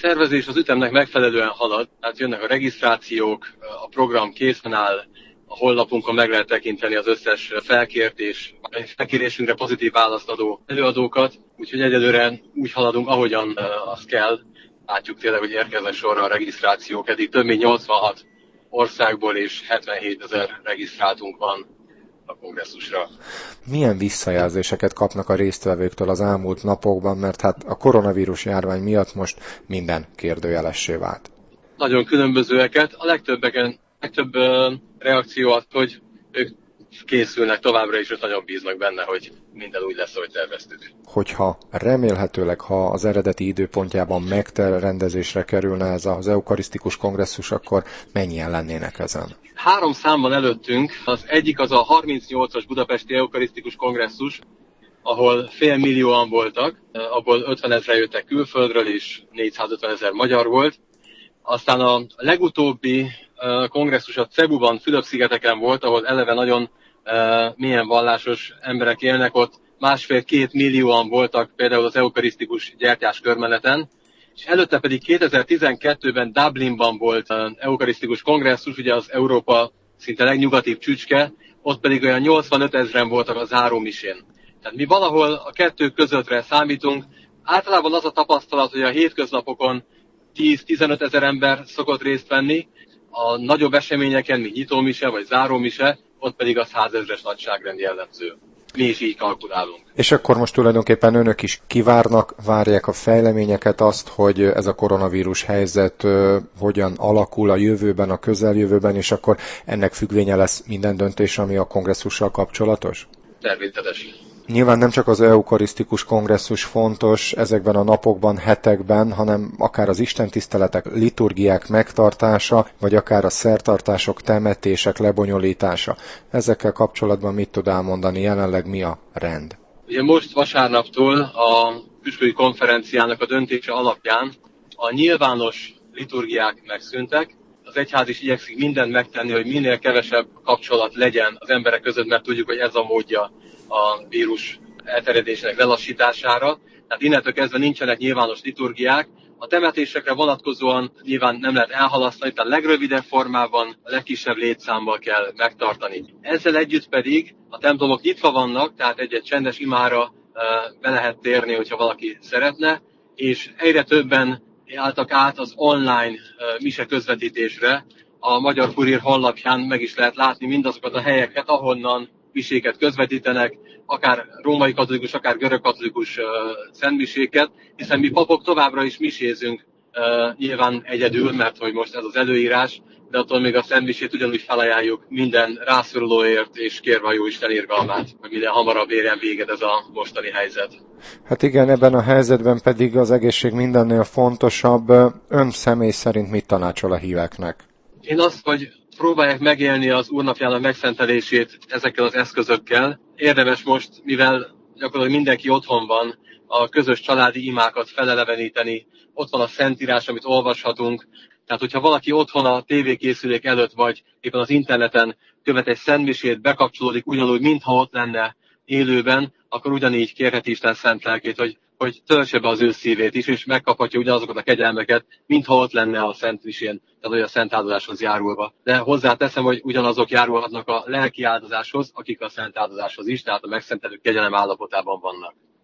szervezés az ütemnek megfelelően halad, tehát jönnek a regisztrációk, a program készen áll, a honlapunkon meg lehet tekinteni az összes felkért és felkérésünkre pozitív választ adó előadókat, úgyhogy egyelőre úgy haladunk, ahogyan az kell. Látjuk tényleg, hogy érkeznek sorra a regisztrációk, eddig több mint 86 országból és 77 000 regisztráltunk van a kongresszusra. Milyen visszajelzéseket kapnak a résztvevőktől az elmúlt napokban, mert hát a koronavírus járvány miatt most minden kérdőjelessé vált? Nagyon különbözőeket. A legtöbb reakció az, hogy ők készülnek továbbra is, és nagyon bíznak benne, hogy minden úgy lesz, ahogy terveztük. Hogyha remélhetőleg, ha az eredeti időpontjában megterrendezésre kerülne ez az eukarisztikus kongresszus, akkor mennyien lennének ezen? 3 szám van előttünk. Az egyik az a 38-as budapesti eukarisztikus kongresszus, ahol 500 000 voltak, abból 50 000 jöttek külföldről, és 450 000 magyar volt. Aztán a legutóbbi kongresszus a Cebuban, Fülöp-szigeteken volt, ahol eleve nagyon mélyen vallásos emberek élnek, ott 1,5-2 millióan voltak például az eukarisztikus gyertyás körmeneten, és előtte pedig 2012-ben Dublinban volt eukarisztikus kongresszus, ugye az Európa szinte legnyugatibb csücske, ott pedig olyan 85 000 voltak a zárómisén. Tehát mi valahol a kettő közöttre számítunk. Általában az a tapasztalat, hogy a hétköznapokon 10-15 000 ember szokott részt venni, a nagyobb eseményeken, mint nyitómise vagy zárómise, ott pedig a 100 000-es nagyságrend jellemző. Mi is így kalkulálunk. És akkor most tulajdonképpen önök is kivárnak, várják a fejleményeket, azt, hogy ez a koronavírus helyzet hogyan alakul a jövőben, a közeljövőben, és akkor ennek függvénye lesz minden döntés, ami a kongresszussal kapcsolatos? Természetes. Nyilván nem csak az eukarisztikus kongresszus fontos ezekben a napokban, hetekben, hanem akár az istentiszteletek, liturgiák megtartása, vagy akár a szertartások, temetések lebonyolítása. Ezekkel kapcsolatban mit tud elmondani, jelenleg mi a rend? Ugye most vasárnaptól a püspöki konferenciának a döntése alapján a nyilvános liturgiák megszűntek. Az egyház is igyekszik mindent megtenni, hogy minél kevesebb kapcsolat legyen az emberek között, mert tudjuk, hogy ez a módja a vírus elterjedésének lelassítására. Tehát innentől kezdve nincsenek nyilvános liturgiák. A temetésekre vonatkozóan nyilván nem lehet elhalasztani, tehát a legrövidebb formában, a legkisebb létszámmal kell megtartani. Ezzel együtt pedig a templomok nyitva vannak, tehát egy csendes imára be lehet térni, hogyha valaki szeretne, és egyre többen álltak át az online mise közvetítésre. A Magyar Kurír honlapján meg is lehet látni mindazokat a helyeket, ahonnan miséket közvetítenek, akár római katolikus, akár görög katolikus szentmiséket, hiszen mi papok továbbra is misézünk nyilván egyedül, mert hogy most ez az előírás, de attól még a szentmisét ugyanúgy felajánljuk minden rászorulóért, és kérve a Jóisten irgalmát, hogy minél hamarabb érjen véget ez a mostani helyzet. Hát igen, ebben a helyzetben pedig az egészség mindennél fontosabb. Ön személy szerint mit tanácsol a híveknek? Én azt, hogy próbálják megélni az Úrnapjának megszentelését ezekkel az eszközökkel. Érdemes most, mivel gyakorlatilag mindenki otthon van, a közös családi imákat feleleveníteni. Ott van a Szentírás, amit olvashatunk. Tehát, hogyha valaki otthon a tévékészülék előtt, vagy éppen az interneten követ egy szentmisét, bekapcsolódik ugyanúgy, mintha ott lenne élőben, akkor ugyanígy kérheti Isten szent lelkét, hogy töltse be az ő szívét is, és megkaphatja ugyanazokat a kegyelmeket, mintha ott lenne a szentmisén, tehát hogy a szent áldozáshoz járulva. De hozzáteszem, hogy ugyanazok járulhatnak a lelki áldozáshoz, akik a szent áldozáshoz is, tehát a megszentelő kegyelem állapotában vannak.